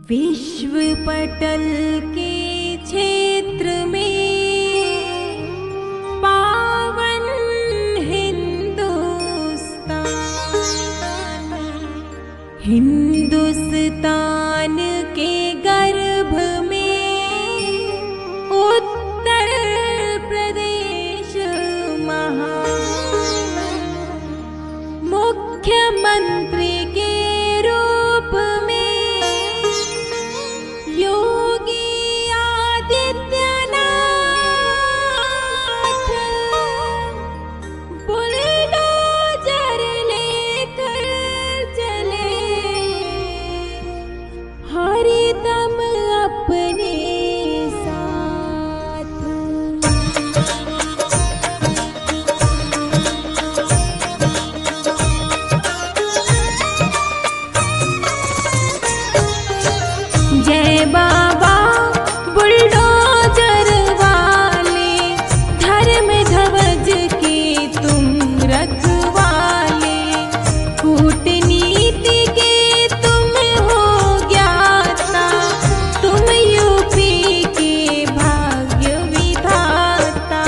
विश्व पटल के क्षेत्र में पावन हिंदुस्तान के गर्भ में उत्तर प्रदेश मुख्यमंत्री के रूप में योगी आदित्यनाथ बुलडोजर लेकर चले हरिदम अपने साथ। जय बाबा बुलडोजर वाले, धर्म ध्वज के तुम रखवाले, कूटनीति के तुम हो ज्ञाता, तुम यूपी के भाग्य विधाता।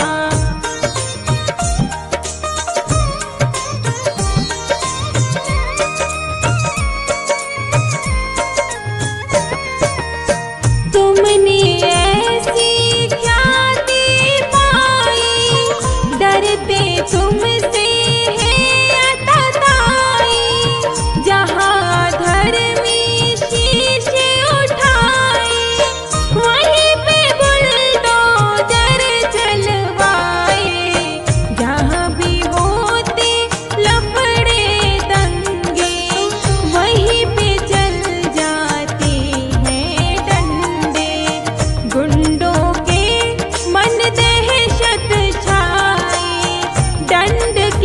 तुमने ऐसी ख्याति पाई, डरते तुमसे है अतताई, जहाँ धर्मी शीश उठाए वहीं पे बुलडोजर चलवाए, जहाँ भी होते लफड़े दंगे वहीं पे चल जाते हैं डंडे। गुंडों के मन दहशत छाए, दंड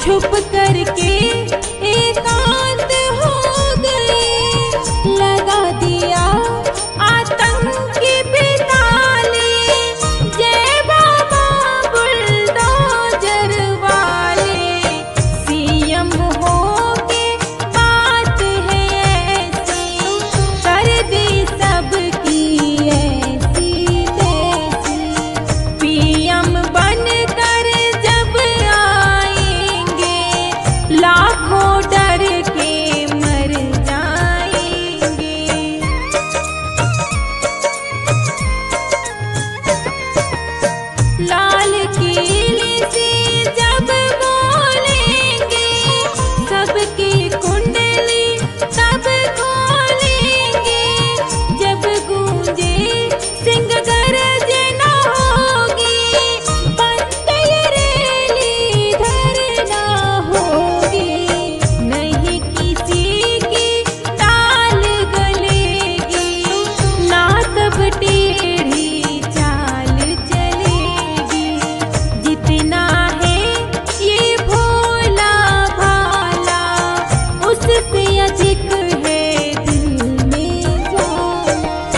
छुप करके एकांत हो गए, लगा दिया आतंकी पे ताले। जय बाबा बुलडोजर वाले, सीएम हो के बात है ऐसी, कर दी सबकी ऐसी तैसी। पीएम बन कर जब आएंगे, लाखों डर के मर जाएंगे। लाल किले से जब बोलेंगे, सबकी कुंडली तब खोलेंगे। जब गूंजे सिंह गर्जना होगी, बंद ये रैली धरना होगी। नहीं किसी की टाल गलेगी, ना तब टेढ़ी चाल चलेगी। जितना है ये भोला भाला, उससे अधिक है दिल में ज्वाला।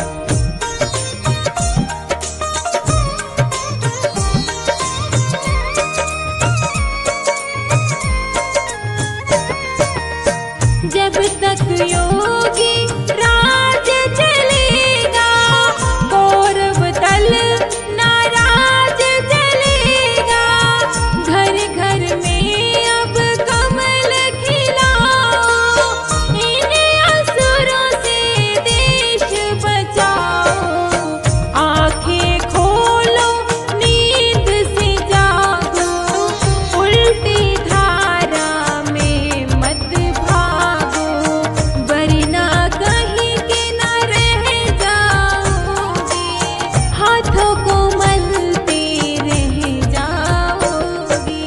जब तक योगी राज चलेगा, गौरव दल नाराज चलेगा। घर घर में अब कमल खिलाओ, इन्हें असुरों से देश बचाओ। आंखें खोलो नींद से जागो, उल्टी धारा में मत भागो, वरना कहीं के न रह जाओगे, हाथों को मलते रह जाओगे।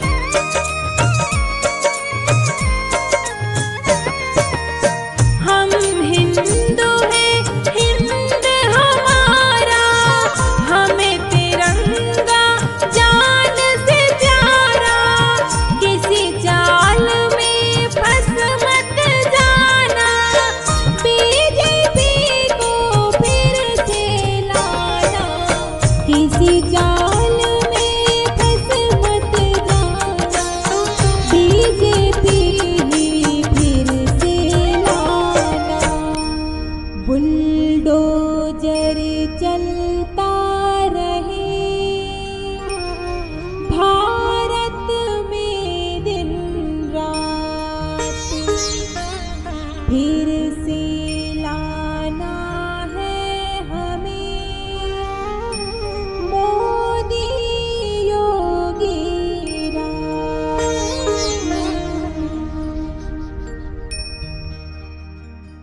हम हिंदू हैं, हिंद हमारा, हमें तिरंगा जान से प्यारा। किसी चाल में फंस मत जाना, बीजेपी को फिर से लाना। किसी चाल